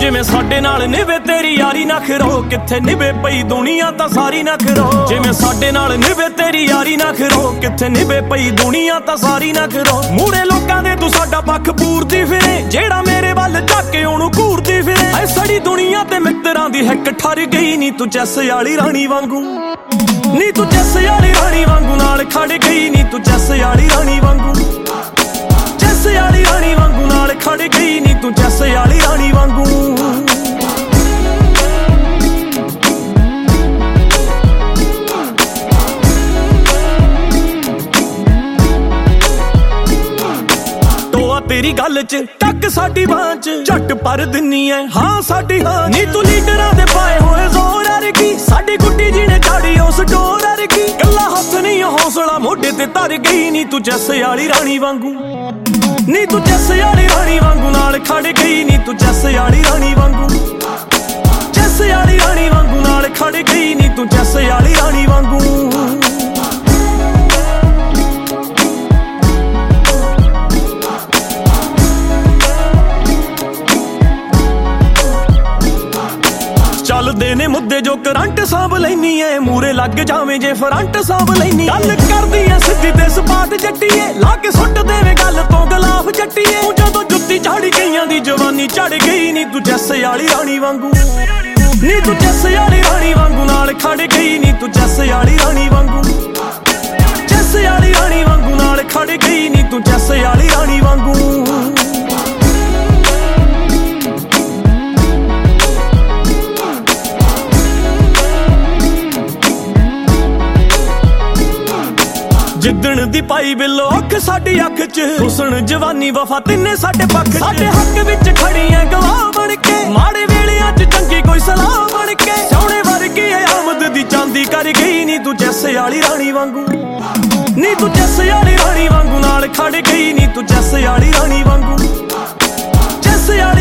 ਜਿਵੇਂ ਸਾਡੇ ਨਾਲ ਨਿਭੇ ਤੇਰੀ ਯਾਰੀ ਨਾ ਖਰੋ, ਕਿੱਥੇ ਨਿਭੇ ਪਈ ਦੁਨੀਆ ਤਾਂ ਸਾਰੀ ਨਾ ਖਰੋ। ਜਿਵੇਂ ਸਾਡੇ ਨਾਲ ਨਿਭੇ ਤੇਰੀ ਯਾਰੀ ਨਾ ਖਰੋ, ਕਿੱਥੇ ਨਿਭੇ ਪਈ ਦੁਨੀਆ ਤਾਂ ਸਾਰੀ ਨਾ ਖਰੋ। ਮੂਹਰੇ ਲੋਕਾਂ ਦੇ ਤੂੰ ਸਾਡਾ ਪੱਖ ਪੂਰਦੀ ਫਿਰੇ, ਜਿਹੜਾ ਮੇਰੇ ਵੱਲ ਝਾਕ ਕੇ ਉਹਨੂੰ ਘੂਰਦੀ ਫਿਰੇ। ਐ ਸੜੀ ਦੁਨੀਆ ਤੇ ਮਿੱਤਰਾਂ ਦੀ ਹਿੱਕ ਠਰ ਗਈ ਨੀ ਤੂੰ ਚੈਸ ਵਾਲੀ ਰਾਣੀ ਵਾਂਗੂ, ਨੀ ਤੂੰ ਚੈਸ ਵਾਲੀ ਰਾਣੀ ਵਾਂਗੂ ਨਾਲ ਖੜ ਗਈ ਨੀ ਤੂੰ ਚੈਸ ਵਾਲੀ ਰਾਣੀ ਵਾਂਗੂ, ਚੈਸ ਵਾਲੀ ਰਾਣੀ ਵਾਂਗੂ ਨਾਲ ਖੜ ਗਈ ਨੀ ਤੂੰ ਚੈਸ ਵਾਲੀ ਰਾਣੀ ਵਾਂਗੂ। ਤੇਰੀ ਗੱਲ ਚ ਟੱਕ ਸਾਡੀ ਬਾਂਹ ਚ ਝੱਟ ਪਰ ਦਿੰਨੀ ਐ ਹਾਂ ਸਾਡੀ ਹਾਂ। ਨੀ ਤੂੰ ਲੀਡਰਾਂ ਦੇ ਪਾਏ ਹੋਏ ਜ਼ੋਰ ਅਰਗੀ, ਸਾਡੀ ਗੁੱਡੀ ਜੀ ਨੇ ਝਾੜੀ ਉਸ ਡੋਰ ਅਰਗੀ। ਗੱਲਾਂ ਹੱਥ ਨਹੀਂ ਹੌਸਲਾ ਮੋਢੇ ਤੇ ਧਰ ਗਈ ਨੀ ਤੂੰ ਚੈਸ ਵਾਲੀ ਰਾਣੀ ਵਾਂਗੂ, ਨੀ ਤੂੰ ਚੈਸ ਵਾਲੀ ਰਾਣੀ ਵਾਂਗੂ ਨਾਲ ਖੜ ਗਈ ਨੀ ਤੂੰ ਚੈਸ ਵਾਲੀ ਰਾਣੀ ਵਾਂਗੂ, ਚੈਸ ਵਾਲੀ ਰਾਣੀ ਵਾਂਗੂ ਨਾਲ ਖੜ ਗਈ ਨੀ ਤੂੰ ਚੈਸ ਵਾਲੀ ਰਾਣੀ ਵਾਂਗੂ। ਚੱਲਦੇ ਨੇ ਮੁੱਦੇ ਜੋ ਕਰੰਟ ਸਾਂਭ ਲੈਨੀ ਐ, ਮੂਰੇ ਲੱਗ ਜਾਵੇਂ ਜੇ ਫਰੰਟ ਸਾਂਭ ਲੈਨੀ। ਗੱਲ ਕਰਦੀ ਐ ਸਿੱਧੀ ਤੇ ਸਪਾਟ ਜੱਟੀਏ, ਲਾ ਕੇ ਸੁੱਟ ਦੇਵੇ ਗੱਲ ਤੋਂ ਗਲਾਫ ਜੱਟੀਏ। ਤੂੰ ਜਦੋਂ ਜੁੱਤੀ ਝਾੜੀ ਗਈਆਂ ਦੀ ਜਵਾਨੀ ਝੜ ਗਈ ਨੀ ਤੂੰ ਚੈਸ ਵਾਲੀ ਰਾਣੀ ਵਾਂਗੂ, ਨੀ ਤੂੰ ਚੈਸ ਵਾਲੀ ਰਾਣੀ ਵਾਂਗੂ ਨਾਲ ਖੜ ਗਈ ਨੀ ਤੂੰ ਚੈਸ ਵਾਲੀ ਰਾਣੀ ਵਾਂਗੂ, ਚੈਸ ਵਾਲੀ ਰਾਣੀ ਵਾਂਗੂ ਨਾਲ ਖੜ ਗਈ ਨੀ ਤੂੰ ਚੈਸ ਵਾਲੀ ਰਾਣੀ ਵਾਂਗੂ। ਜਿੱਦਣ ਦੀ ਪਾਈ ਬਿੱਲੋ ਅੱਖ ਸਾਡੀ ਅੱਖ ਚ, ਹੁਸਨ ਜਵਾਨੀ ਵਫਾ ਤਿੰਨੇ ਸਾਡੇ ਪੱਖ ਚ। ਸਾਡੇ ਹੱਕ ਵਿੱਚ ਖੜੀਆਂ ਗਵਾਹ ਬਣ ਕੇ, ਮਾੜੇ ਵੇਲਿਆਂ ਚ ਚੰਗੀ ਕੋਈ ਸਲਾਹ ਬਣ ਕੇ। ਸੋਹਣੇ ਵਰਗੀ ਆਮਦ ਦੀ ਚਾਂਦੀ ਕਰ ਗਈ ਨੀ ਤੂੰ ਚੈਸ ਵਾਲੀ ਰਾਣੀ ਵਾਂਗੂ, ਨੀ ਤੂੰ ਚੈਸ ਵਾਲੀ ਰਾਣੀ ਵਾਂਗੂ ਨਾਲ ਖੜ ਗਈ ਨੀ ਤੂੰ ਚੈਸ ਵਾਲੀ ਰਾਣੀ ਵਾਂਗੂ, ਚੈਸ